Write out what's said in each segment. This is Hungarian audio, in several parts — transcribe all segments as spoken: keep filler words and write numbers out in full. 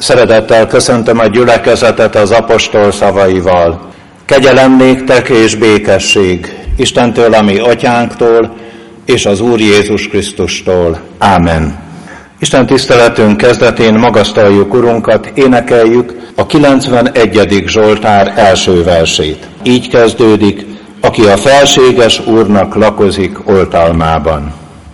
Szeretettel köszöntöm a gyülekezetet az apostol szavaival. Kegyelem néktek és békesség Istentől, a mi atyánktól, és az Úr Jézus Krisztustól. Ámen. Isten tiszteletünk kezdetén magasztaljuk Urunkat, énekeljük a kilencvenegyedik Zsoltár első versét. Így kezdődik: aki a felséges Úrnak lakozik oltalmában.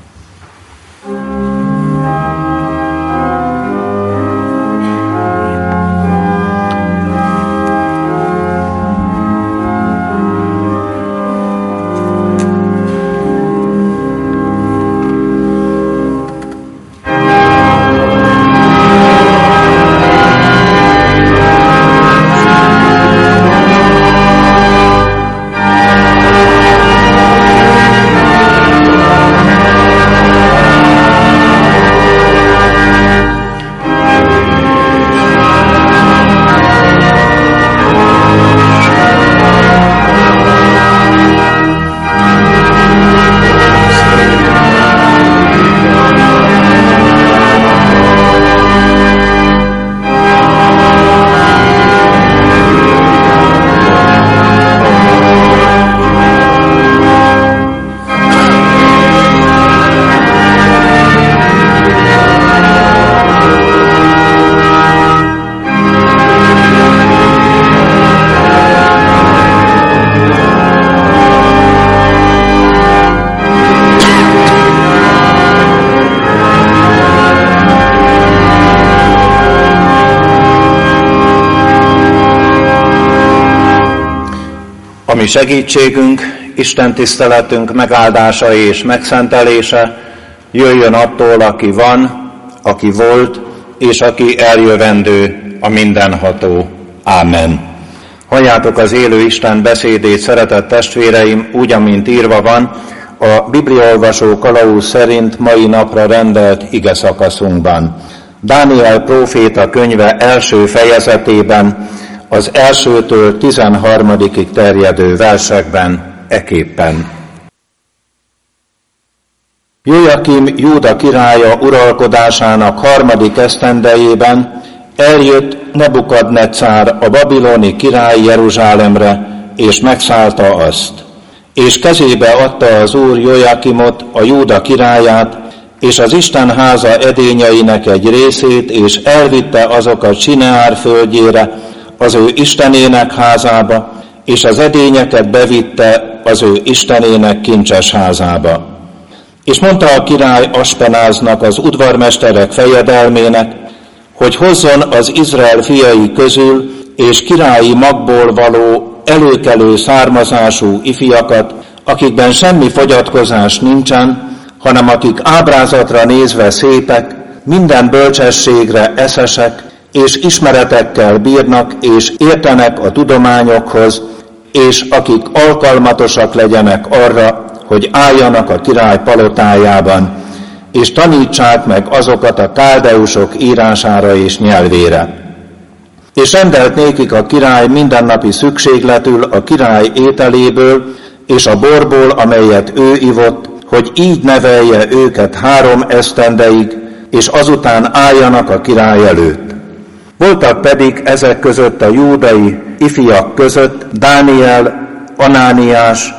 A mi segítségünk, Isten tiszteletünk megáldása és megszentelése jöjjön attól, aki van, aki volt, és aki eljövendő, a mindenható. Ámen. Halljátok az élő Isten beszédét, szeretett testvéreim, úgy, amint írva van a bibliaolvasó kalauz szerint mai napra rendelt ige szakaszunkban. Dániel próféta könyve első fejezetében, az elsőtől tizenharmadikig terjedő versekben eképpen. Jójakim Júda királya uralkodásának harmadik esztendejében eljött Nebukadnetszár a babiloni király Jeruzsálemre, és megszállta azt. És kezébe adta az Úr Jójakimot, a Júda királyát, és az Isten háza edényeinek egy részét, és elvitte azokat Sineár földjére, az ő istenének házába, és az edényeket bevitte az ő istenének kincses házába. És mondta a király Aspenáznak, az udvarmesterek fejedelmének, hogy hozzon az Izrael fiai közül és királyi magból való előkelő származású ifjakat, akikben semmi fogyatkozás nincsen, hanem akik ábrázatra nézve szépek, minden bölcsességre eszesek, és ismeretekkel bírnak, és értenek a tudományokhoz, és akik alkalmatosak legyenek arra, hogy álljanak a király palotájában, és tanítsák meg azokat a káldeusok írására és nyelvére. És rendelt nékik a király mindennapi szükségletül a király ételéből, és a borból, amelyet ő ivott, hogy így nevelje őket három esztendeig, és azután álljanak a király előtt. Voltak pedig ezek között a júdai ifjak között Dániel, Anániás,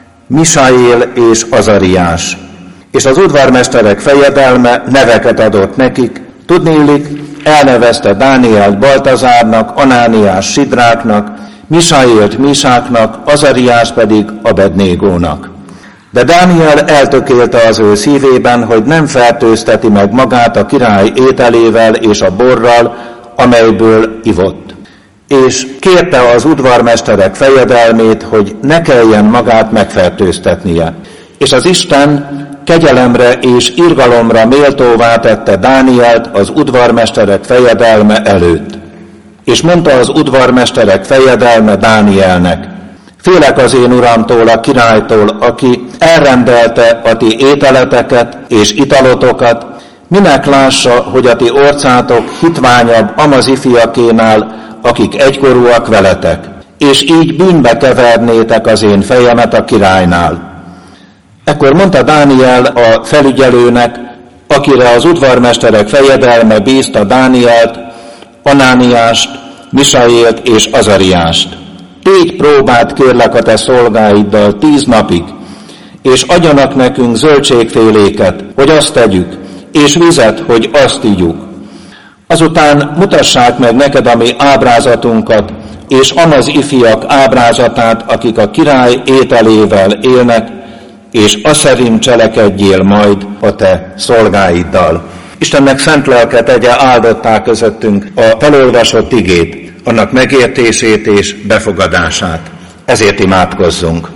Misaél és Azariás. És az udvarmesterek fejedelme neveket adott nekik, tudniillik, elnevezte Dánielt Baltazárnak, Anániás Sidráknak, Misaélt Misáknak, Azariás pedig Abednégónak. De Dániel eltökélte az ő szívében, hogy nem fertőzteti meg magát a király ételével és a borral, amelyből ivott. És kérte az udvarmesterek fejedelmét, hogy ne kelljen magát megfertőztetnie. És az Isten kegyelemre és irgalomra méltóvá tette Dánielt az udvarmesterek fejedelme előtt. És mondta az udvarmesterek fejedelme Dánielnek: félek az én uramtól, a királytól, aki elrendelte a ti ételeteket és italotokat, minek lássa, hogy a ti orcátok hitványabb amaz ifjakénál, akik egykorúak veletek, és így bűnbe kevernétek az én fejemet a királynál. Ekkor mondta Dániel a felügyelőnek, akire az udvarmesterek fejedelme bízta Dánielt, Anániást, Misaélt és Azariást. Tégy próbát kérlek a te szolgáiddal tíz napig, és adjanak nekünk zöldségféléket, hogy azt tegyük, és vizet, hogy azt ígyuk. Azután mutassák meg neked a mi ábrázatunkat, és amaz ifiak ábrázatát, akik a király ételével élnek, és aszerint cselekedjél majd a te szolgáiddal. Istennek szent lelke tegye áldottá közöttünk a felolvasott igét, annak megértését és befogadását. Ezért imádkozzunk.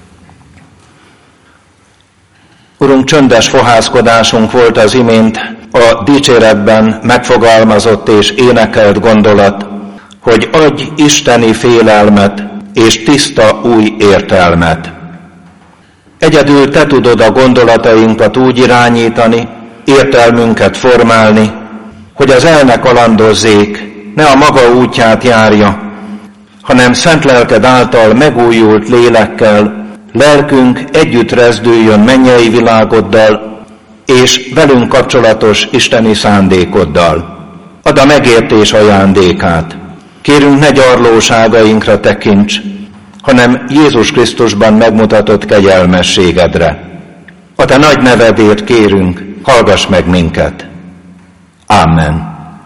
Urunk, csöndes fohászkodásunk volt az imént a dicséretben megfogalmazott és énekelt gondolat, hogy adj isteni félelmet és tiszta új értelmet. Egyedül te tudod a gondolatainkat úgy irányítani, értelmünket formálni, hogy az el ne kalandozzék, ne a maga útját járja, hanem szent lelked által megújult lélekkel lelkünk együtt rezdüljön mennyei világoddal és velünk kapcsolatos isteni szándékoddal. Add a megértés ajándékát. Kérünk, ne gyarlóságainkra tekints, hanem Jézus Krisztusban megmutatott kegyelmességedre. A te nagy nevedért kérünk, hallgass meg minket. Amen.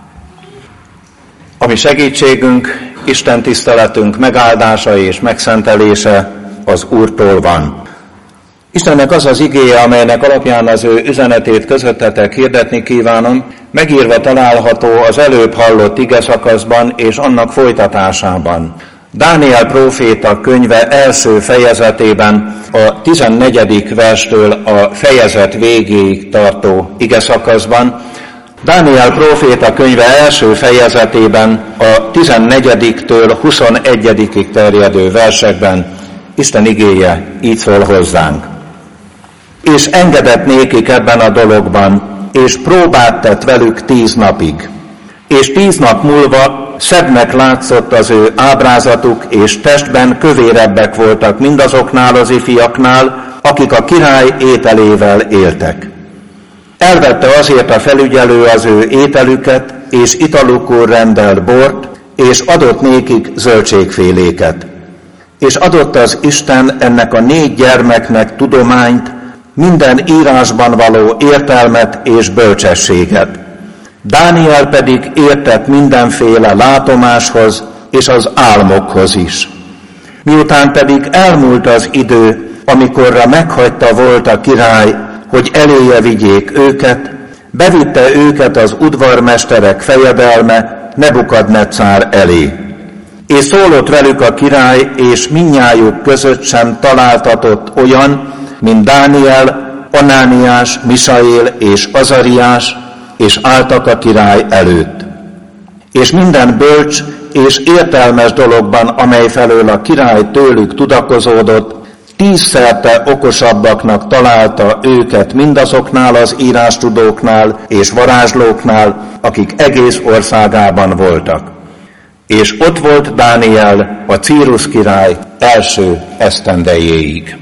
A mi segítségünk, Isten tiszteletünk megáldása és megszentelése az Úrtól van. Istennek az az igéje, amelynek alapján az ő üzenetét közöttetek hirdetni kívánom, megírva található az előbb hallott igeszakaszban és annak folytatásában. Dániel próféta könyve első fejezetében a tizennegyedik verstől a fejezet végéig tartó igeszakaszban, Dániel próféta könyve első fejezetében a tizennegyediktől huszonegyedikig terjedő versekben Isten igéje így szól hozzánk. És engedett nékik ebben a dologban, és próbát tett velük tíz napig. És tíz nap múlva szebbnek látszott az ő ábrázatuk, és testben kövérebbek voltak mindazoknál az ifiaknál, akik a király ételével éltek. Elvette azért a felügyelő az ő ételüket, és italukul rendelt bort, és adott nékik zöldségféléket. És adott az Isten ennek a négy gyermeknek tudományt, minden írásban való értelmet és bölcsességet. Dániel pedig értett mindenféle látomáshoz és az álmokhoz is. Miután pedig elmúlt az idő, amikorra meghagyta volt a király, hogy eléje vigyék őket, bevitte őket az udvarmesterek fejedelme Nebukadnetszár elé. És szólott velük a király, és mindnyájuk között sem találtatott olyan, mint Dániel, Anániás, Misaél és Azariás, és álltak a király előtt. És minden bölcs és értelmes dologban, amely felől a király tőlük tudakozódott, tízszerte okosabbaknak találta őket mindazoknál az írástudóknál és varázslóknál, akik egész országában voltak. És ott volt Dániel a Círusz király első esztendejéig.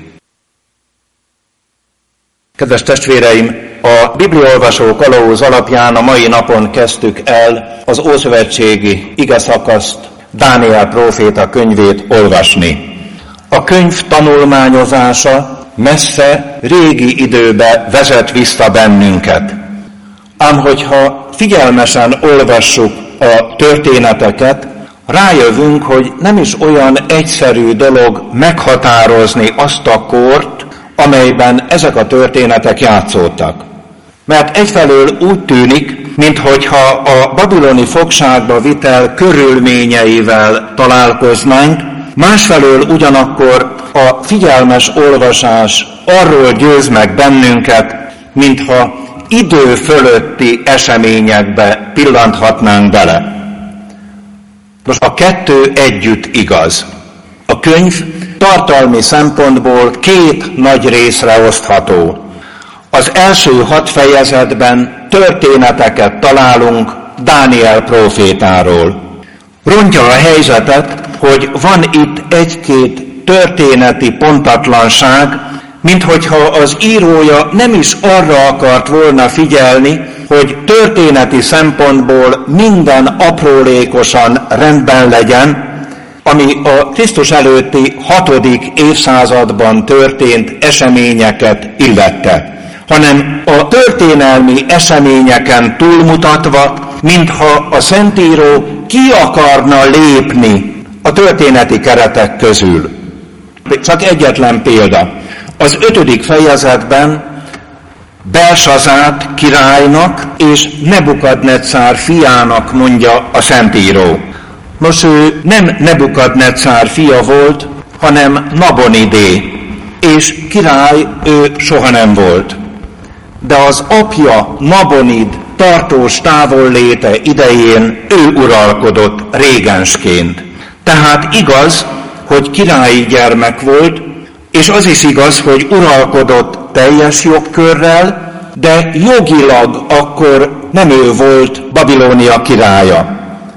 Kedves testvéreim, a bibliaolvasó kalauz alapján a mai napon kezdtük el az ószövetségi igeszakaszt, Dániel próféta könyvét olvasni. A könyv tanulmányozása messze régi időbe vezet vissza bennünket. Ám hogyha figyelmesen olvassuk a történeteket, rájövünk, hogy nem is olyan egyszerű dolog meghatározni azt a kort, amelyben ezek a történetek játszódtak. Mert egyfelől úgy tűnik, minthogyha a babiloni fogságba vitel körülményeivel találkoznánk, másfelől ugyanakkor a figyelmes olvasás arról győz meg bennünket, mintha idő fölötti eseményekbe pillanthatnánk bele. Most a kettő együtt igaz. A könyv tartalmi szempontból két nagy részre osztható. Az első hat fejezetben történeteket találunk Dániel prófétáról. Rontja a helyzetet, hogy van itt egy-két történeti pontatlanság, minthogyha az írója nem is arra akart volna figyelni, hogy történeti szempontból minden aprólékosan rendben legyen, ami a Krisztus előtti hatodik évszázadban történt eseményeket illette, hanem a történelmi eseményeken túlmutatva, mintha a Szentíró ki akarna lépni a történeti keretek közül. Csak egyetlen példa. Az ötödik fejezetben Belsazát királynak és Nebukadnetszár fiának mondja a Szentíró. Nos, ő nem Nebukadnetszár fia volt, hanem Nabonidé, és király ő soha nem volt. De az apja Nabonid tartós távolléte idején ő uralkodott régensként. Tehát igaz, hogy királyi gyermek volt, és az is igaz, hogy uralkodott teljes jogkörrel, de jogilag akkor nem ő volt Babilónia királya.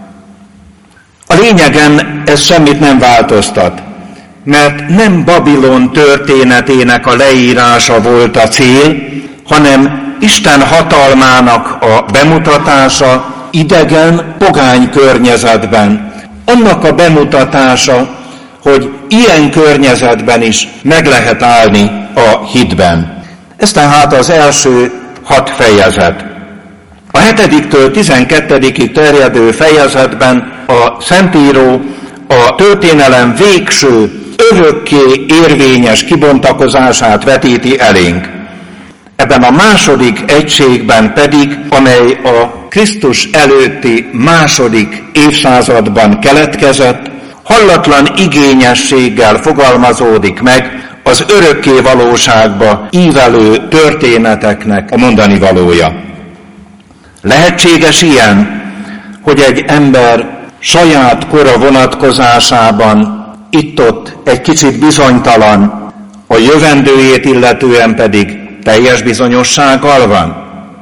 A lényegen ez semmit nem változtat, mert nem Babilon történetének a leírása volt a cél, hanem Isten hatalmának a bemutatása idegen, pogány környezetben. Annak a bemutatása, hogy ilyen környezetben is meg lehet állni a hitben. Ez tehát az első hat fejezet. A hetediktől tizenkettedikig terjedő fejezetben a Szentíró a történelem végső, örökké érvényes kibontakozását vetíti elénk. Ebben a második egységben pedig, amely a Krisztus előtti második évszázadban keletkezett, hallatlan igényességgel fogalmazódik meg az örökké valóságba ívelő történeteknek a mondani valója. Lehetséges ilyen, hogy egy ember saját kora vonatkozásában itt-ott egy kicsit bizonytalan, a jövendőjét illetően pedig teljes bizonyossággal van?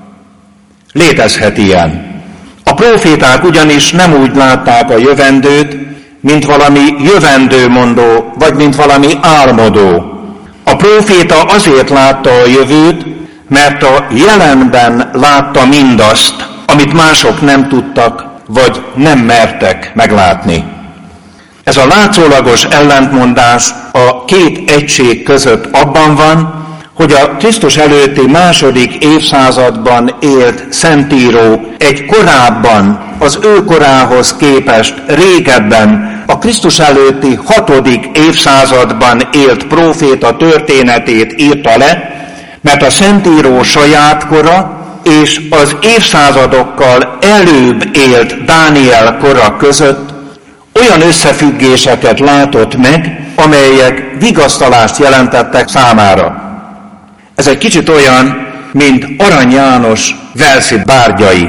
Létezhet ilyen. A próféták ugyanis nem úgy látták a jövendőt, mint valami jövendőmondó, vagy mint valami álmodó. A próféta azért látta a jövőt, mert a jelenben látta mindazt, amit mások nem tudtak, vagy nem mertek meglátni. Ez a látszólagos ellentmondás a két egység között abban van, hogy a Krisztus előtti második évszázadban élt Szentíró egy korábban, az ő korához képest régebben, a Krisztus előtti hatodik évszázadban élt próféta történetét írta le, mert a Szentíró saját kora és az évszázadokkal előbb élt Dániel kora között olyan összefüggéseket látott meg, amelyek vigasztalást jelentettek számára. Ez egy kicsit olyan, mint Arany János walesi bárgyai.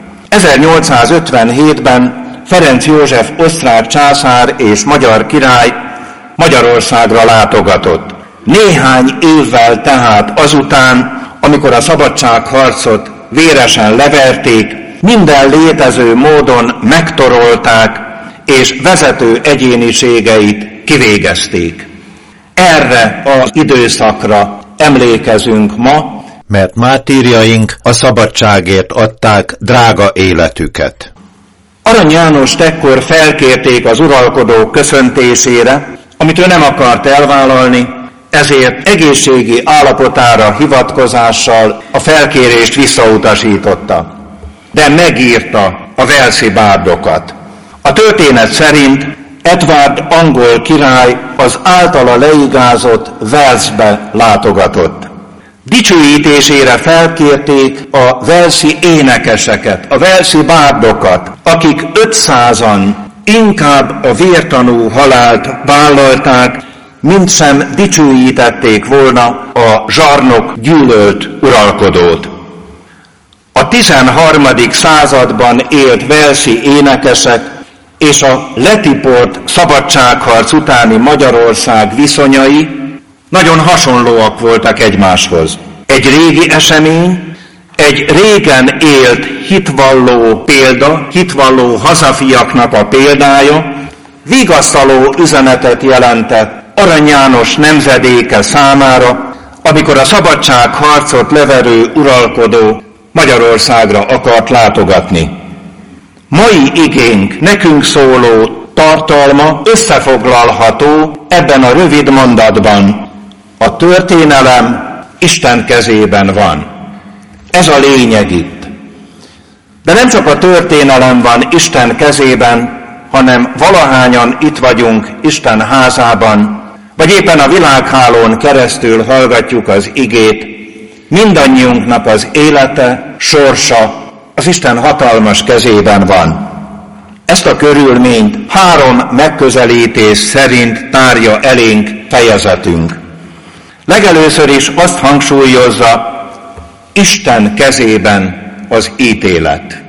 ezernyolcszázötvenhétben Ferenc József osztrák császár és magyar király Magyarországra látogatott. Néhány évvel tehát azután, amikor a szabadságharcot véresen leverték, minden létező módon megtorolták, és vezető egyéniségeit kivégezték. Erre az időszakra emlékezünk ma, mert mártírjaink a szabadságért adták drága életüket. Arany Jánost ekkor felkérték az uralkodó köszöntésére, amit ő nem akart elvállalni, ezért egészségi állapotára hivatkozással a felkérést visszautasította. De megírta a walesi bárdokat. A történet szerint Edward angol király az általa leigázott Walesbe látogatott. Dicsőítésére felkérték a walesi énekeseket, a walesi bárdokat, akik ötszázan inkább a vértanú halált vállalták, mint sem dicsőítették volna a zsarnok gyűlölt uralkodót. A tizenharmadik században élt walesi énekesek és a letiport szabadságharc utáni Magyarország viszonyai nagyon hasonlóak voltak egymáshoz. Egy régi esemény, egy régen élt hitvalló példa, hitvalló hazafiaknak a példája, vigasztaló üzenetet jelentett Arany János nemzedéke számára, amikor a szabadságharcot leverő uralkodó Magyarországra akart látogatni. Mai igénk, nekünk szóló tartalma összefoglalható ebben a rövid mondatban. A történelem Isten kezében van. Ez a lényeg itt. De nem csak a történelem van Isten kezében, hanem valahányan itt vagyunk Isten házában, vagy éppen a világhálón keresztül hallgatjuk az igét, mindannyiunknak az élete, sorsa az Isten hatalmas kezében van. Ezt a körülményt három megközelítés szerint tárja elénk fejezetünk. Legelőször is azt hangsúlyozza, Isten kezében az ítélet.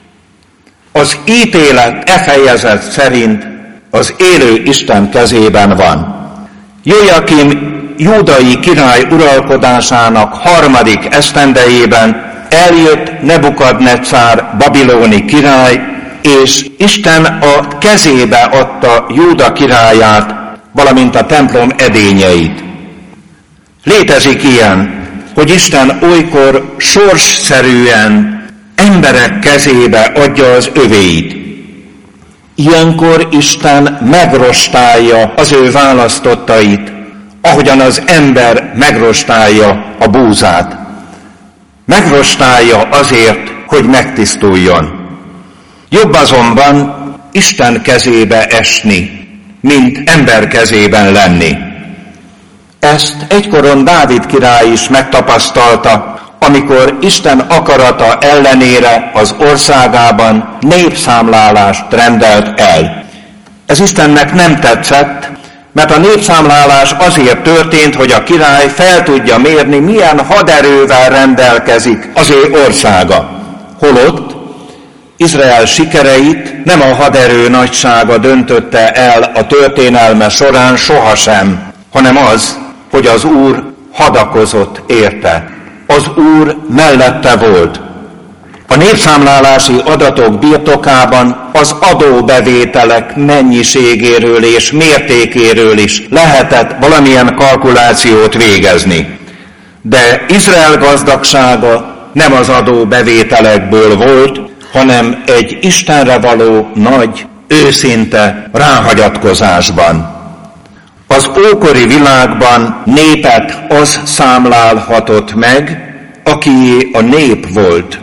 Az ítélet e fejezet szerint az élő Isten kezében van. Jójakim júdai király uralkodásának harmadik esztendejében eljött Nebukadnecár babiloni király, és Isten a kezébe adta Júda királyát, valamint a templom edényeit. Létezik ilyen, hogy Isten olykor sorsszerűen emberek kezébe adja az övéit. Ilyenkor Isten megrostálja az ő választottait, ahogyan az ember megrostálja a búzát. Megrostálja azért, hogy megtisztuljon. Jobb azonban Isten kezébe esni, mint ember kezében lenni. Ezt egykoron Dávid király is megtapasztalta, amikor Isten akarata ellenére az országában népszámlálást rendelt el. Ez Istennek nem tetszett, mert a népszámlálás azért történt, hogy a király fel tudja mérni, milyen haderővel rendelkezik az ő országa. Holott Izrael sikereit nem a haderő nagysága döntötte el a történelme során sohasem, hanem az, hogy az Úr hadakozott érte. Az Úr mellette volt. A népszámlálási adatok birtokában az adóbevételek mennyiségéről és mértékéről is lehetett valamilyen kalkulációt végezni. De Izrael gazdagsága nem az adóbevételekből volt, hanem egy Istenre való nagy, őszinte ráhagyatkozásban. Az ókori világban népet az számlálhatott meg, akié a nép volt.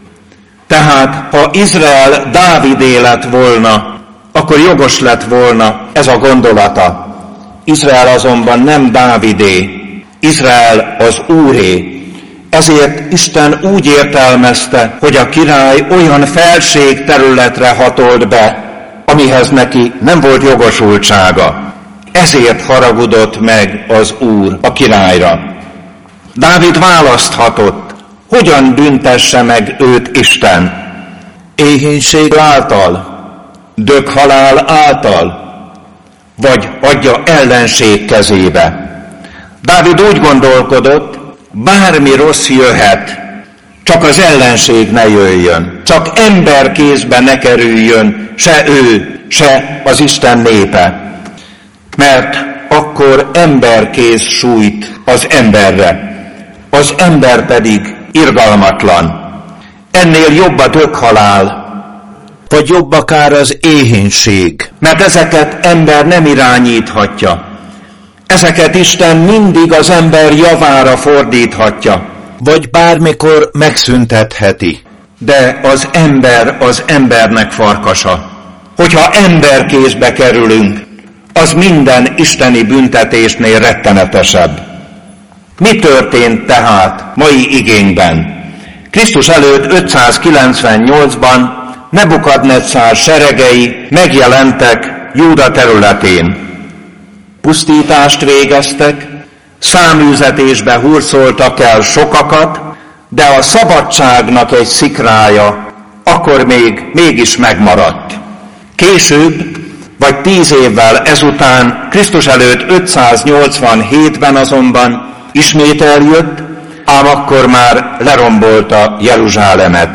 Tehát, ha Izrael Dávidé lett volna, akkor jogos lett volna ez a gondolata. Izrael azonban nem Dávidé, Izrael az Úré. Ezért Isten úgy értelmezte, hogy a király olyan felség területre hatolt be, amihez neki nem volt jogosultsága. Ezért haragudott meg az Úr a királyra. Dávid választhatott, hogyan büntesse meg őt Isten. Éhínség által, döghalál által, vagy adja ellenség kezébe. Dávid úgy gondolkodott, bármi rossz jöhet, csak az ellenség ne jöjjön, csak ember kézbe ne kerüljön, se ő, se az Isten népe. Mert akkor emberkéz sújt az emberre, az ember pedig irgalmatlan. Ennél jobb a döghalál, vagy jobb akár az éhínség. Mert ezeket ember nem irányíthatja. Ezeket Isten mindig az ember javára fordíthatja. Vagy bármikor megszüntetheti. De az ember az embernek farkasa. Hogyha emberkézbe kerülünk, az minden isteni büntetésnél rettenetesebb. Mi történt tehát mai igényben? Krisztus előtt ötszázkilencvennyolcban Nebukadnecár seregei megjelentek Júda területén. Pusztítást végeztek, száműzetésbe hurcoltak el sokakat, de a szabadságnak egy szikrája akkor még mégis megmaradt. Később, vagy tíz évvel ezután, Krisztus előtt ötszáznyolcvanhétben azonban ismét eljött, ám akkor már lerombolta Jeruzsálemet.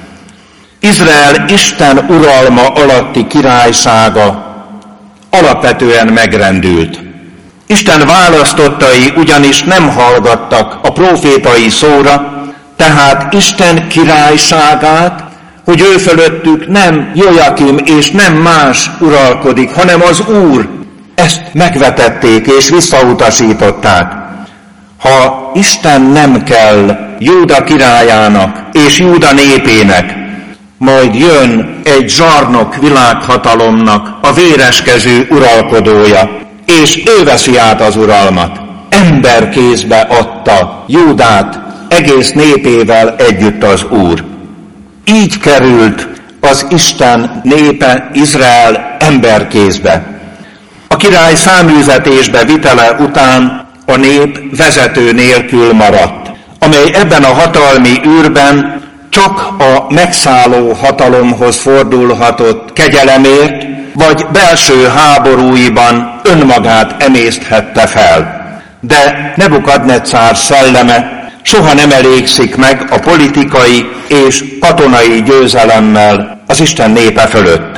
Izrael Isten uralma alatti királysága alapvetően megrendült. Isten választottai ugyanis nem hallgattak a prófétai szóra, tehát Isten királyságát, hogy ő fölöttük nem Jojakim és nem más uralkodik, hanem az Úr. Ezt megvetették és visszautasították. Ha Isten nem kell Júda királyának és Júda népének, majd jön egy zsarnok világhatalomnak a véreskező uralkodója, és ő veszi át az uralmat. Ember kézbe adta Júdát egész népével együtt az Úr. Így került az Isten népe, Izrael ember kézbe. A király száműzetésbe vitele után a nép vezető nélkül maradt, amely ebben a hatalmi űrben csak a megszálló hatalomhoz fordulhatott kegyelemért, vagy belső háborúiban önmagát emészthette fel. De Nebukadnecár szelleme soha nem elégszik meg a politikai és katonai győzelemmel az Isten népe fölött.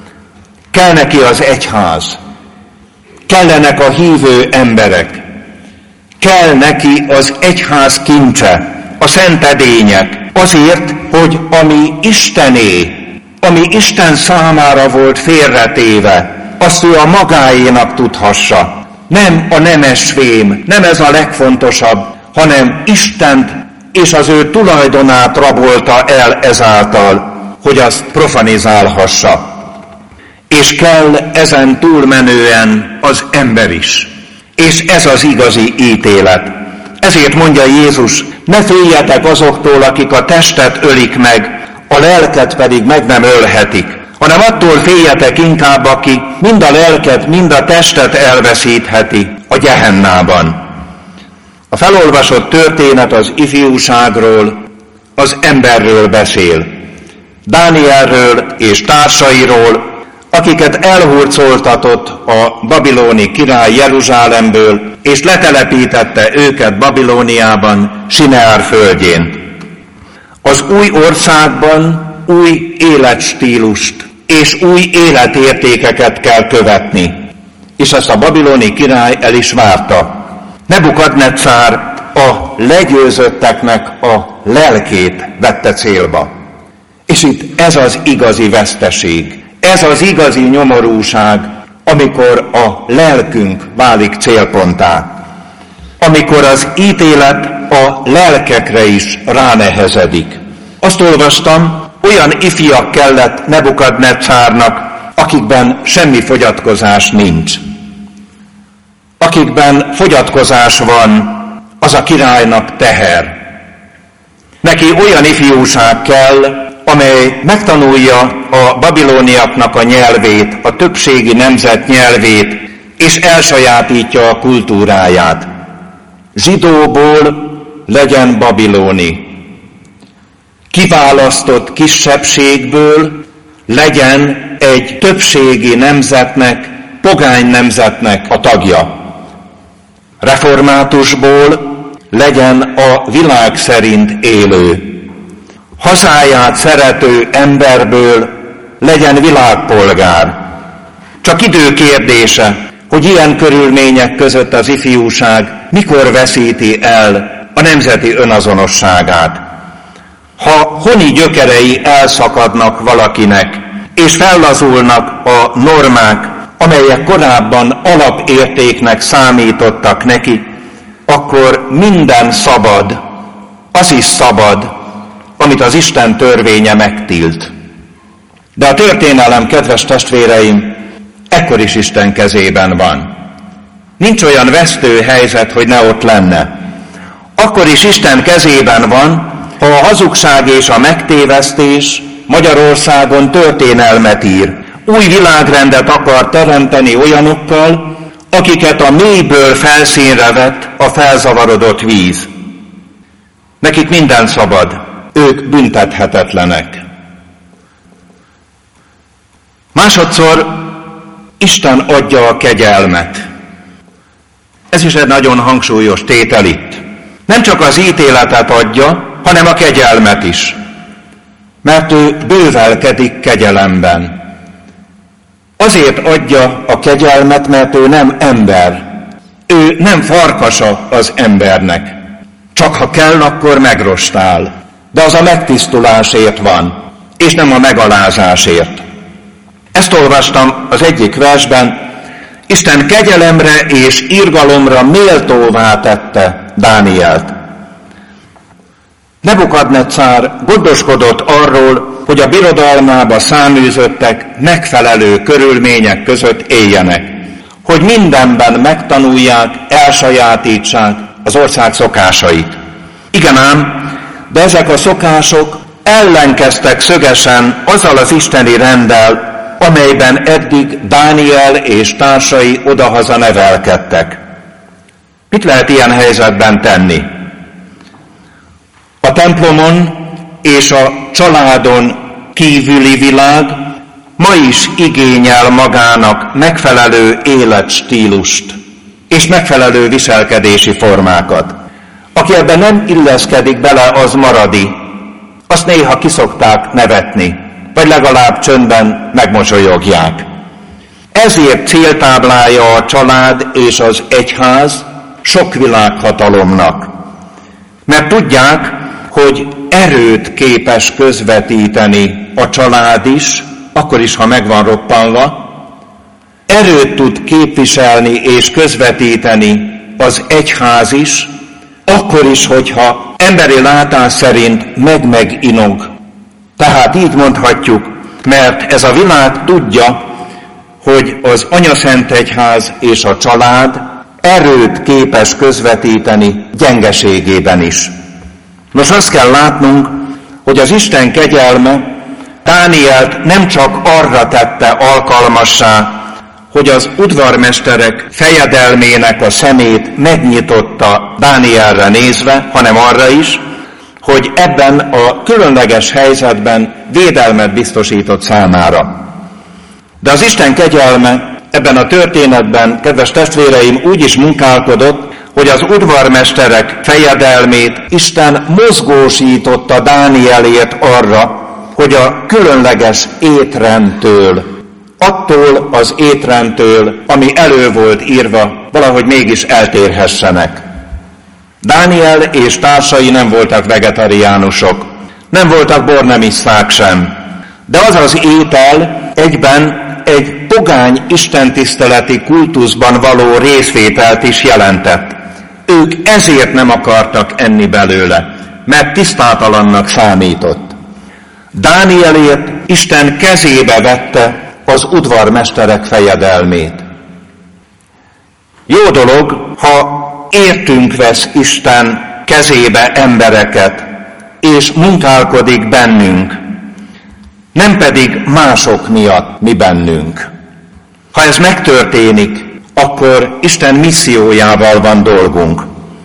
Kell neki az egyház, kellenek a hívő emberek, kell neki az egyház kincse, a szentedények, azért, hogy ami Istené, ami Isten számára volt félretéve, azt ő a magáénak tudhassa. Nem a nemesvém, nem ez a legfontosabb, hanem Istent és az ő tulajdonát rabolta el ezáltal, hogy azt profanizálhassa. És kell ezen túlmenően az ember is. És ez az igazi ítélet. Ezért mondja Jézus, ne féljetek azoktól, akik a testet ölik meg, a lelket pedig meg nem ölhetik, hanem attól féljetek inkább, aki mind a lelket, mind a testet elveszítheti a gyehennában. A felolvasott történet az ifjúságról, az emberről beszél. Dánielről és társairól, akiket elhurcoltatott a babiloni király Jeruzsálemből, és letelepítette őket Babilóniában, Sineár földjén. Az új országban új életstílust és új életértékeket kell követni, és ezt a babiloni király el is várta. Nebukadnecár a legyőzötteknek a lelkét vette célba. És itt ez az igazi veszteség, ez az igazi nyomorúság, amikor a lelkünk válik célponttá. Amikor az ítélet a lelkekre is ránehezedik. Azt olvastam, olyan ifjak kellett Nebukadnecárnak, akikben semmi fogyatkozás nincs. Akikben fogyatkozás van, az a királynak teher. Neki olyan ifjúság kell, amely megtanulja a babiloniaknak a nyelvét, a többségi nemzet nyelvét, és elsajátítja a kultúráját. Zsidóból legyen babiloni. Kiválasztott kisebbségből legyen egy többségi nemzetnek, pogány nemzetnek a tagja. Reformátusból legyen a világ szerint élő. Hazáját szerető emberből legyen világpolgár. Csak idő kérdése, hogy ilyen körülmények között az ifjúság mikor veszíti el a nemzeti önazonosságát. Ha honi gyökerei elszakadnak valakinek, és fellazulnak a normák, amelyek korábban alapértéknek számítottak neki, akkor minden szabad, az is szabad, amit az Isten törvénye megtilt. De a történelem, kedves testvéreim, ekkor is Isten kezében van. Nincs olyan vesztő helyzet, hogy ne ott lenne. Akkor is Isten kezében van, ha a hazugság és a megtévesztés Magyarországon történelmet ír. Új világrendet akar teremteni olyanokkal, akiket a mélyből felszínre vett a felzavarodott víz. Nekik minden szabad, ők büntethetetlenek. Másodszor Isten adja a kegyelmet. Ez is egy nagyon hangsúlyos tétel itt. Nem csak az ítéletet adja, hanem a kegyelmet is. Mert ő bővelkedik kegyelemben. Azért adja a kegyelmet, mert ő nem ember. Ő nem farkasa az embernek. Csak ha kell, akkor megrostál. De az a megtisztulásért van, és nem a megalázásért. Ezt olvastam az egyik versben. Isten kegyelemre és irgalomra méltóvá tette Dánielt. Nebukadnetszár gondoskodott arról, hogy a birodalmába száműzöttek megfelelő körülmények között éljenek, hogy mindenben megtanulják, elsajátítsák az ország szokásait. Igen ám, de ezek a szokások ellenkeztek szögesen azzal az isteni renddel, amelyben eddig Dániel és társai odahaza nevelkedtek. Mit lehet ilyen helyzetben tenni? A templomon és a családon kívüli világ ma is igényel magának megfelelő életstílust és megfelelő viselkedési formákat. Aki ebben nem illeszkedik bele, az maradi. Azt néha kiszokták nevetni, vagy legalább csöndben megmosolyogják. Ezért céltáblája a család és az egyház sok világhatalomnak. Mert tudják, hogy erőt képes közvetíteni a család is, akkor is, ha meg van roppanva, erőt tud képviselni és közvetíteni az egyház is, akkor is, hogyha emberi látás szerint meg-meg-inog. Tehát így mondhatjuk, mert ez a világ tudja, hogy az Anyaszentegyház és a család erőt képes közvetíteni gyengeségében is. Nos, azt kell látnunk, hogy az Isten kegyelme Dánielt nem csak arra tette alkalmassá, hogy az udvarmesterek fejedelmének a szemét megnyitotta Dánielre nézve, hanem arra is, hogy ebben a különleges helyzetben védelmet biztosított számára. De az Isten kegyelme ebben a történetben, kedves testvéreim, úgy is munkálkodott, hogy az udvarmesterek fejedelmét Isten mozgósította Dánielért arra, hogy a különleges étrendtől, attól az étrendtől, ami elő volt írva, valahogy mégis eltérhessenek. Dániel és társai nem voltak vegetariánusok, nem voltak bornemiszták sem, de az az étel egyben egy pogány istentiszteleti kultuszban való részvételt is jelentett. Ők ezért nem akartak enni belőle, mert tisztátalannak számított. Dánielért Isten kezébe vette az udvarmesterek fejedelmét. Jó dolog, ha értünk vesz Isten kezébe embereket, és munkálkodik bennünk, nem pedig mások miatt mi bennünk. Ha ez megtörténik, akkor Isten missziójával van dolgunk.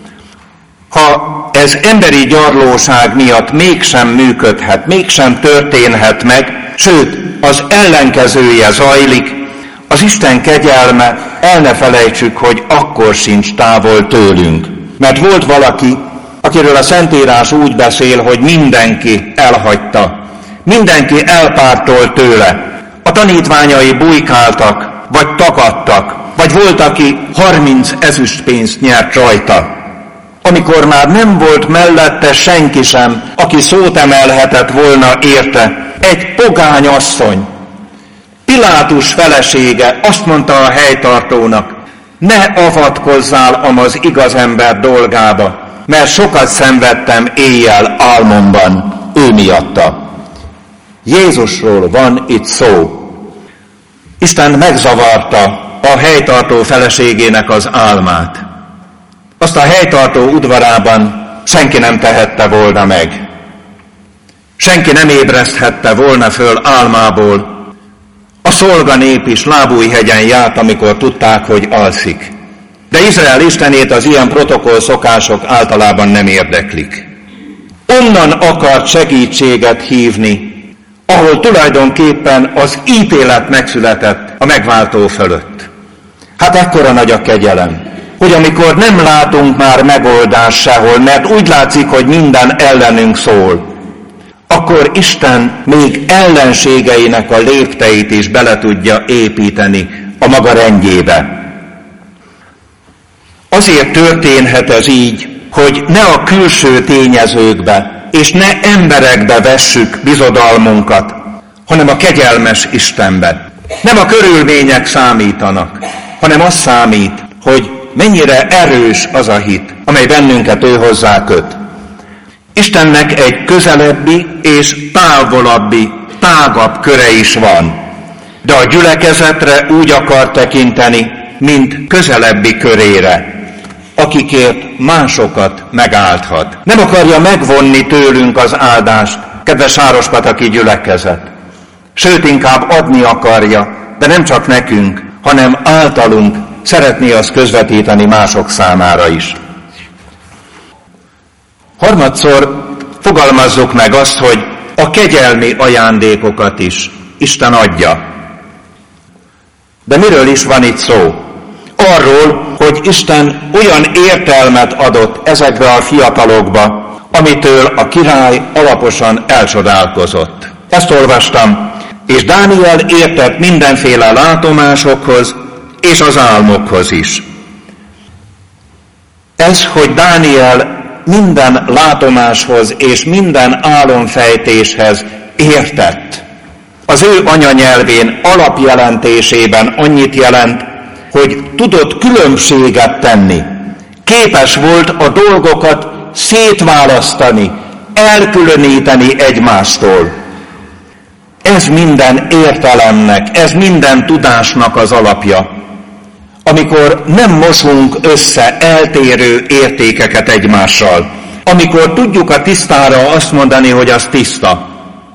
Ha ez emberi gyarlóság miatt mégsem működhet, mégsem történhet meg, sőt, az ellenkezője zajlik, az Isten kegyelme, el ne felejtsük, hogy akkor sincs távol tőlünk. Mert volt valaki, akiről a Szentírás úgy beszél, hogy mindenki elhagyta, mindenki elpártolt tőle. A tanítványai bujkáltak, vagy tagadtak, vagy volt, aki harminc ezüstpénzt nyert rajta. Amikor már nem volt mellette senki sem, aki szót emelhetett volna érte, egy pogány asszony, Pilátus felesége azt mondta a helytartónak, ne avatkozzál amaz igaz ember dolgába, mert sokat szenvedtem éjjel álmomban ő miatta. Jézusról van itt szó. Isten megzavarta a helytartó feleségének az álmát. Azt a helytartó udvarában senki nem tehette volna meg. Senki nem ébreszthette volna föl álmából. A szolganép is Lábújhegyen járt, amikor tudták, hogy alszik. De Izrael istenét az ilyen protokoll szokások általában nem érdeklik. Onnan akart segítséget hívni, ahol tulajdonképpen az ítélet megszületett a megváltó fölött. Hát ekkora nagy a kegyelem, hogy amikor nem látunk már megoldást sehol, mert úgy látszik, hogy minden ellenünk szól, akkor Isten még ellenségeinek a lépteit is bele tudja építeni a maga rendjébe. Azért történhet ez így, hogy ne a külső tényezőkbe és ne emberekbe vessük bizodalmunkat, hanem a kegyelmes Istenbe. Nem a körülmények számítanak, hanem az számít, hogy mennyire erős az a hit, amely bennünket ő hozzá köt. Istennek egy közelebbi és távolabbi, tágabb köre is van, de a gyülekezetre úgy akar tekinteni, mint közelebbi körére, akikért másokat megáldhat. Nem akarja megvonni tőlünk az áldást, kedves sárospataki gyülekezet. Sőt, inkább adni akarja, de nem csak nekünk, hanem általunk szeretné azt közvetíteni mások számára is. Harmadszor fogalmazzuk meg azt, hogy a kegyelmi ajándékokat is Isten adja. De miről is van itt szó? Arról, hogy Isten olyan értelmet adott ezekbe a fiatalokba, amitől a király alaposan elcsodálkozott. Ezt olvastam, és Dániel értett mindenféle látomásokhoz és az álmokhoz is. Ez, hogy Dániel minden látomáshoz és minden álomfejtéshez értett, az ő anyanyelvén alapjelentésében annyit jelent, hogy tudott különbséget tenni. Képes volt a dolgokat szétválasztani, elkülöníteni egymástól. Ez minden értelemnek, ez minden tudásnak az alapja. Amikor nem mosunk össze eltérő értékeket egymással, amikor tudjuk a tisztára azt mondani, hogy az tiszta,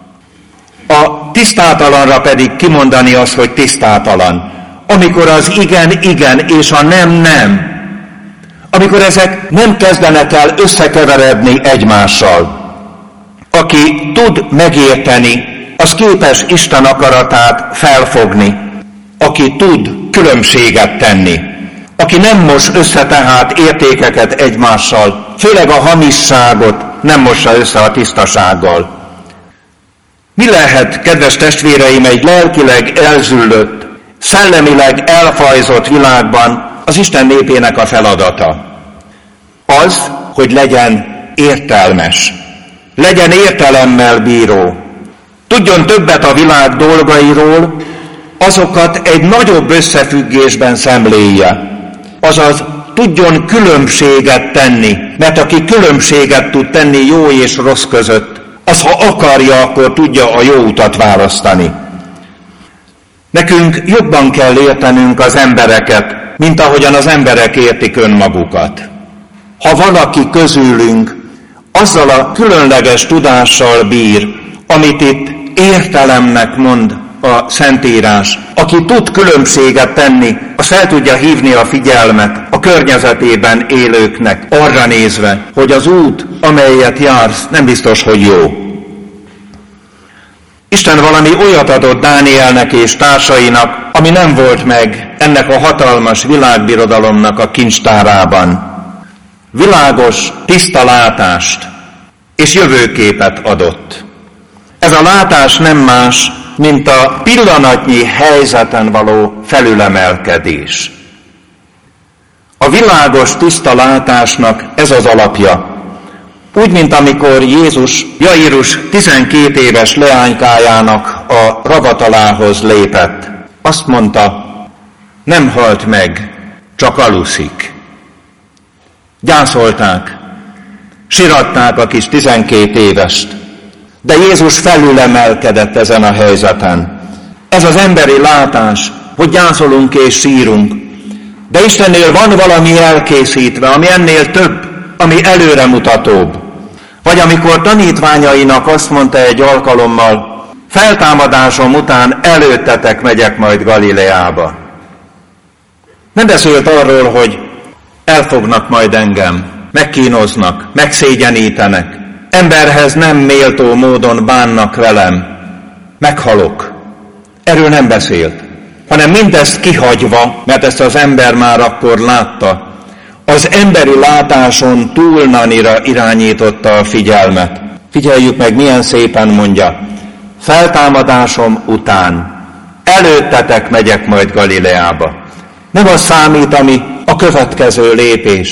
a tisztátalanra pedig kimondani azt, hogy tisztátalan, amikor az igen, igen, és a nem, nem, amikor ezek nem kezdenek el összekeveredni egymással. Aki tud megérteni, az képes Isten akaratát felfogni, aki tud különbséget tenni, aki nem mos össze tehát értékeket egymással, főleg a hamisságot nem mossa össze a tisztasággal. Mi lehet, kedves testvéreim, egy lelkileg elzüllött, szellemileg elfajzott világban az Isten népének a feladata? Az, hogy legyen értelmes, legyen értelemmel bíró, tudjon többet a világ dolgairól, azokat egy nagyobb összefüggésben szemlélje, azaz tudjon különbséget tenni, mert aki különbséget tud tenni jó és rossz között, az, ha akarja, akkor tudja a jó utat választani. Nekünk jobban kell értenünk az embereket, mint ahogyan az emberek értik önmagukat. Ha valaki közülünk azzal a különleges tudással bír, amit itt értelemnek mond a Szentírás, aki tud különbséget tenni, az fel tudja hívni a figyelmet a környezetében élőknek, arra nézve, hogy az út, amelyet jársz, nem biztos, hogy jó. Isten valami olyat adott Dánielnek és társainak, ami nem volt meg ennek a hatalmas világbirodalomnak a kincstárában. Világos, tiszta látást és jövőképet adott. Ez a látás nem más, mint a pillanatnyi helyzeten való felülemelkedés. A világos, tiszta látásnak ez az alapja. Úgy, mint amikor Jézus Jairus tizenkét éves leánykájának a ravatalához lépett. Azt mondta, nem halt meg, csak aluszik. Gyászolták, siratták a kis tizenkét évest, de Jézus felülemelkedett ezen a helyzeten. Ez az emberi látás, hogy gyászolunk és sírunk, de Istennél van valami elkészítve, ami ennél több, ami előremutatóbb. Vagy amikor tanítványainak azt mondta egy alkalommal, feltámadásom után előttetek megyek majd Galileába. Nem beszélt arról, hogy elfognak majd engem, megkínoznak, megszégyenítenek, emberhez nem méltó módon bánnak velem, meghalok. Erről nem beszélt, hanem mindezt kihagyva, mert ezt az ember már akkor látta, az emberi látáson túlnanira irányította a figyelmet. Figyeljük meg, milyen szépen mondja, feltámadásom után előttetek megyek majd Galileába. Nem az számít, ami a következő lépés,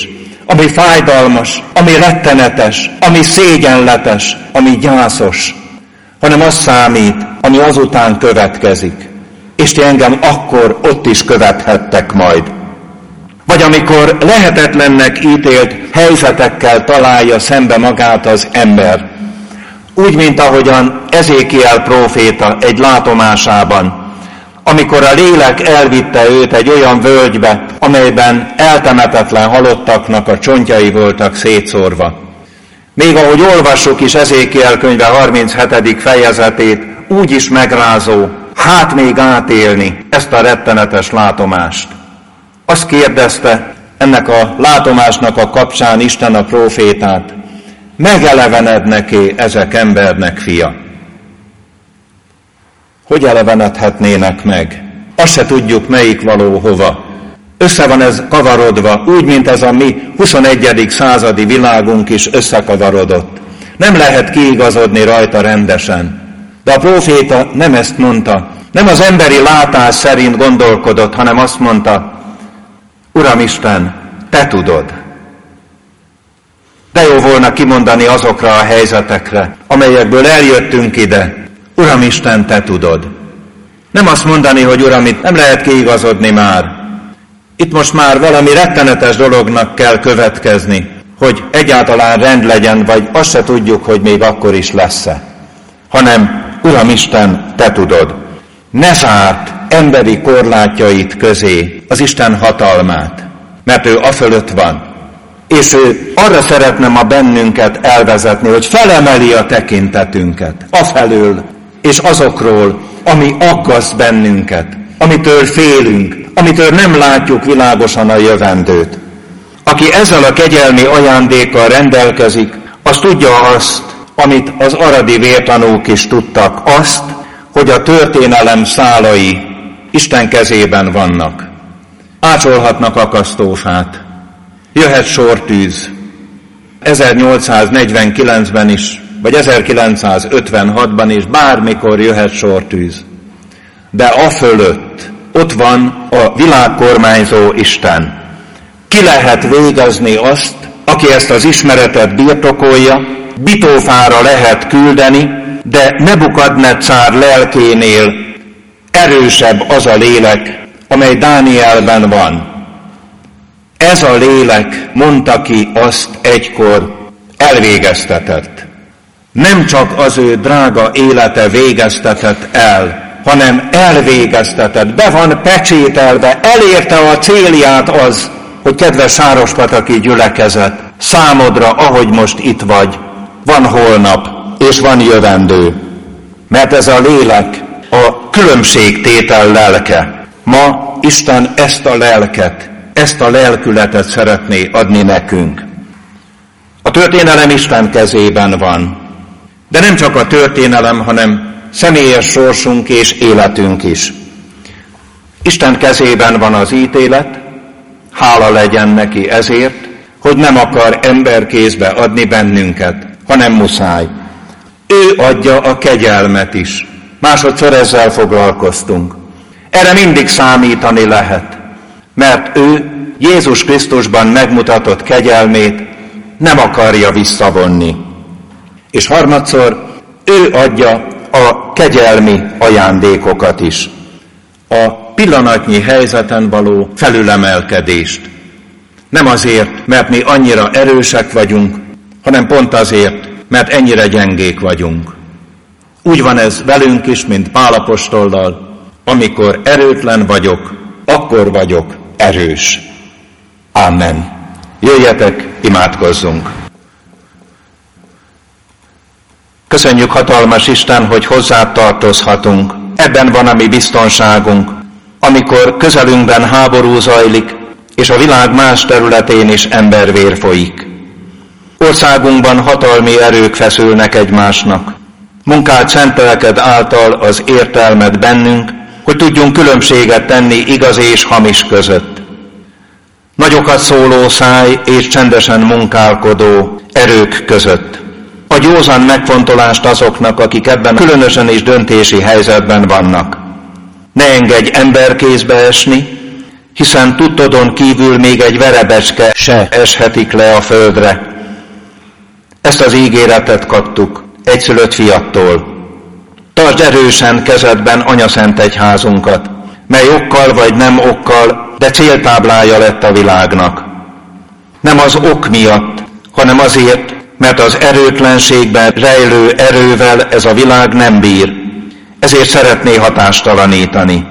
ami fájdalmas, ami rettenetes, ami szégyenletes, ami gyászos, hanem az számít, ami azután következik. És ti engem akkor ott is követhettek majd. Vagy amikor lehetetlennek ítélt helyzetekkel találja szembe magát az ember, úgy, mint ahogyan Ezékiel próféta egy látomásában, amikor a lélek elvitte őt egy olyan völgybe, amelyben eltemetetlen halottaknak a csontjai voltak szétszórva. Még ahogy olvassuk is Ezékiel könyve harminchetedik fejezetét, úgy is megrázó, hát még átélni ezt a rettenetes látomást. Azt kérdezte ennek a látomásnak a kapcsán Isten a prófétát, megelevenednek-e ezek embernek fia? Hogy elevenedhetnének meg? Azt se tudjuk, melyik való hova. Össze van ez kavarodva, úgy, mint ez a mi huszonegyedik századi világunk is összekavarodott. Nem lehet kiigazodni rajta rendesen. De a próféta nem ezt mondta, nem az emberi látás szerint gondolkodott, hanem azt mondta, Uram Isten, te tudod. De jó volna kimondani azokra a helyzetekre, amelyekből eljöttünk ide. Uram Isten, te tudod. Nem azt mondani, hogy Uram, itt nem lehet kiigazodni már. Itt most már valami rettenetes dolognak kell következni, hogy egyáltalán rend legyen, vagy azt se tudjuk, hogy még akkor is lesz-e. Hanem, Uram Isten, te tudod. Ne zárt emberi korlátjait közé az Isten hatalmát, mert ő afölött van. És ő arra szeretne ma bennünket elvezetni, hogy felemeli a tekintetünket afelől és azokról, ami aggaszt bennünket, amitől félünk, amitől nem látjuk világosan a jövendőt. Aki ezzel a kegyelmi ajándékkal rendelkezik, az tudja azt, amit az aradi vértanúk is tudtak, azt, hogy a történelem szálai Isten kezében vannak. Ácsolhatnak akasztófát, jöhet sortűz, ezernyolcszáznegyvenkilencben is, vagy ezerkilencszázötvenhatban is, bármikor jöhet sortűz. De afölött ott van a világkormányzó Isten. Ki lehet végezni azt, aki ezt az ismeretet birtokolja, bitófára lehet küldeni, de Nebukadnetszár lelkénél erősebb az a lélek, amely Dánielben van. Ez a lélek mondta ki azt egykor, elvégeztetett. Nem csak az ő drága élete végeztetett el, hanem elvégeztetett, be van pecsételve, elérte a célját az, hogy kedves sárospataki gyülekezet, számodra, ahogy most itt vagy, van holnap, és van jövendő. Mert ez a lélek a különbségtétel lelke. Ma Isten ezt a lelket, ezt a lelkületet szeretné adni nekünk. A történelem Isten kezében van. De nem csak a történelem, hanem személyes sorsunk és életünk is. Isten kezében van az ítélet, hála legyen neki ezért, hogy nem akar emberkézbe adni bennünket, hanem muszáj. Ő adja a kegyelmet is. Másodszor ezzel foglalkoztunk. Erre mindig számítani lehet, mert ő Jézus Krisztusban megmutatott kegyelmét nem akarja visszavonni. És harmadszor ő adja a kegyelmi ajándékokat is. A pillanatnyi helyzeten való felülemelkedést. Nem azért, mert mi annyira erősek vagyunk, hanem pont azért, mert ennyire gyengék vagyunk. Úgy van ez velünk is, mint Pál apostollal, amikor erőtlen vagyok, akkor vagyok erős. Amen. Jöjjetek, imádkozzunk! Köszönjük, hatalmas Isten, hogy hozzád tartozhatunk. Ebben van a mi biztonságunk, amikor közelünkben háború zajlik, és a világ más területén is embervér folyik. Országunkban hatalmi erők feszülnek egymásnak. Munkád szent lelked által az értelmet bennünk, hogy tudjunk különbséget tenni igaz és hamis között. Nagyokat szóló száj és csendesen munkálkodó erők között. Adj józan megfontolást azoknak, akik ebben különösen is döntési helyzetben vannak. Ne engedj emberkézbe esni, hiszen tudtodon kívül még egy verebecske se eshetik le a földre. Ezt az ígéretet kaptuk egyszülött fiattól. Tartsd erősen kezedben anyaszent egyházunkat, mely okkal vagy nem okkal, de céltáblája lett a világnak. Nem az ok miatt, hanem azért, mert az erőtlenségben rejlő erővel ez a világ nem bír, ezért szeretné hatástalanítani.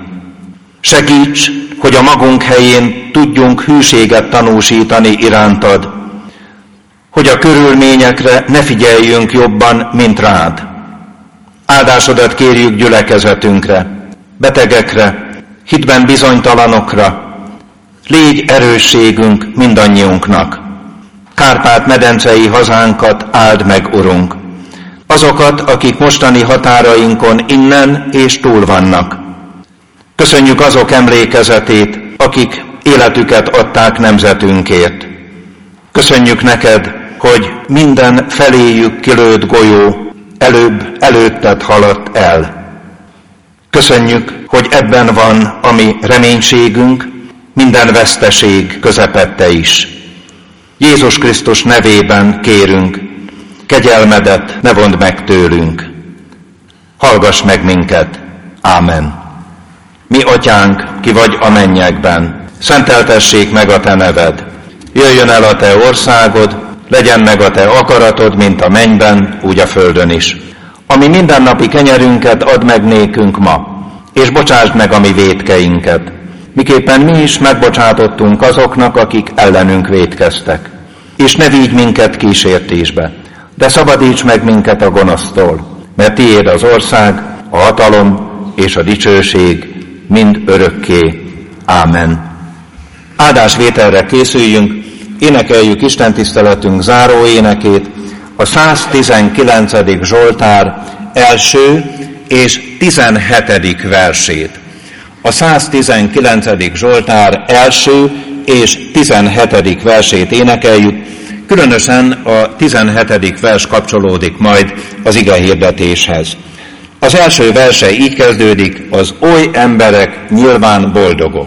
Segíts, hogy a magunk helyén tudjunk hűséget tanúsítani irántad, hogy a körülményekre ne figyeljünk jobban, mint rád. Áldásodat kérjük gyülekezetünkre, betegekre, hitben bizonytalanokra, légy erősségünk mindannyiunknak. Kárpát-medencei hazánkat áld meg, Urunk. Azokat, akik mostani határainkon innen és túl vannak. Köszönjük azok emlékezetét, akik életüket adták nemzetünkért. Köszönjük neked, hogy minden feléjük kilőtt golyó előbb előtted haladt el. Köszönjük, hogy ebben van a mi reménységünk, minden veszteség közepette is. Jézus Krisztus nevében kérünk, kegyelmedet ne vondd meg tőlünk. Hallgass meg minket. Ámen. Mi atyánk, ki vagy a mennyekben, szenteltessék meg a te neved. Jöjjön el a te országod, legyen meg a te akaratod, mint a mennyben, úgy a földön is. Ami mindennapi kenyerünket add meg nékünk ma, és bocsásd meg a mi vétkeinket, miképpen mi is megbocsátottunk azoknak, akik ellenünk vétkeztek. És ne vigy minket kísértésbe, de szabadíts meg minket a gonosztól, mert tiéd az ország, a hatalom és a dicsőség mind örökké. Ámen. Áldásvételre készüljünk, énekeljük istentiszteletünk záró énekét, a száztizenkilencedik Zsoltár első és tizenhetedik versét. A száztizenkilencedik Zsoltár első és tizenhetedik versét énekeljük, különösen a tizenhetedik vers kapcsolódik majd az igehirdetéshez. Az első verse így kezdődik, az oly emberek nyilván boldogok.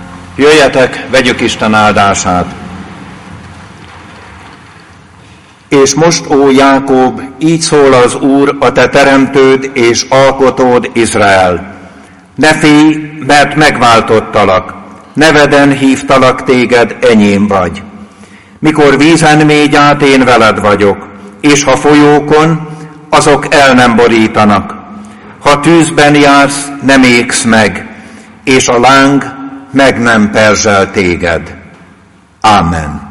Jöjjetek, vegyük Isten áldását. És most, ó Jákob, így szól az Úr, a te teremtőd és alkotód Izrael. Ne félj, mert megváltottalak, neveden hívtalak téged, enyém vagy. Mikor vízen mégy át, én veled vagyok, és ha folyókon, azok el nem borítanak. Ha tűzben jársz, nem égsz meg, és a láng meg nem perzsel téged. Ámen.